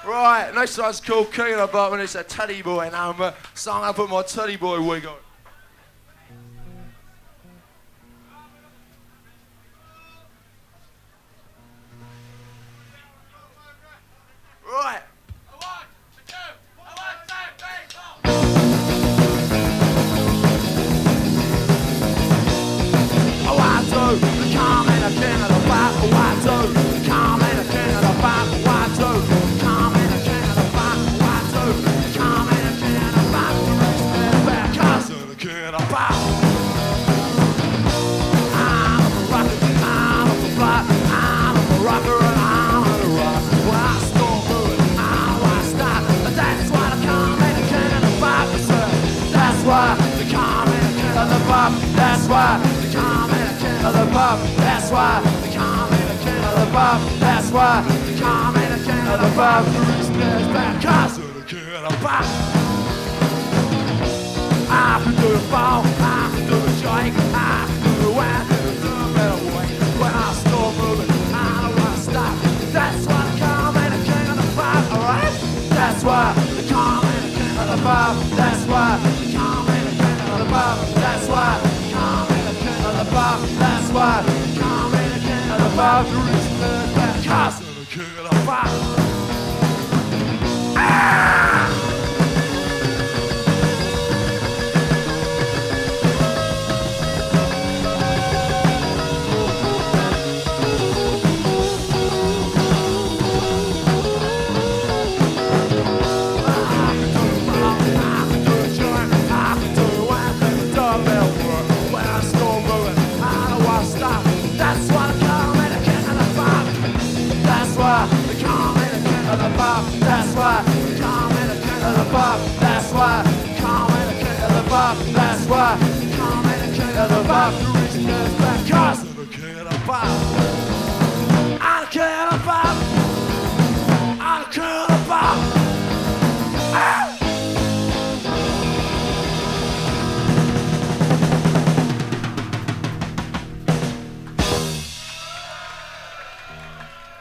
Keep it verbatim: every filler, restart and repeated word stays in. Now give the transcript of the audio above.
Right, next one's called King of the Bop, and it's a Teddy Boy number. Song I put my Teddy Boy wig on. Right. Oh, I do, the calm and the king of the bop. Oh, I do, the calm and the king of the bop. Oh, I do, the calm and the king of the bop. Oh, I do, the calm and the king of the bop. The rest of the back, cause of the king of the bop. I'm a rocker, I'm a fly, I'm a rocker, and I'm a rock. When I storm through it, I won't stop. That's why the calm and the king of the bop is up. That's why the calm and the king of the bop. That's why the calm and the king of the bop. That's why the calm and the king of the bop. That's why the calm and the king of the bop. The rest of the back, cause of the king of the bop. I can do the fall, I can do the shake, I can do the wind, and the drum better wait. When I start moving, I don't wanna stop. That's why the calm and the king of the bop, alright? That's why the calm and the king of the bop. That's why the calm and the king of the bop. That's why the calm and the king of the bop. That's why the calm and the king of the bop. The rest of the back, cause of the king of the bop. Ah! That's why the calm and the king of the bop. That's why the calm and the king of the bop. That's why the calm and the king of the bop. The reason is back, cause of the king of the bop. I'm the king of the bop.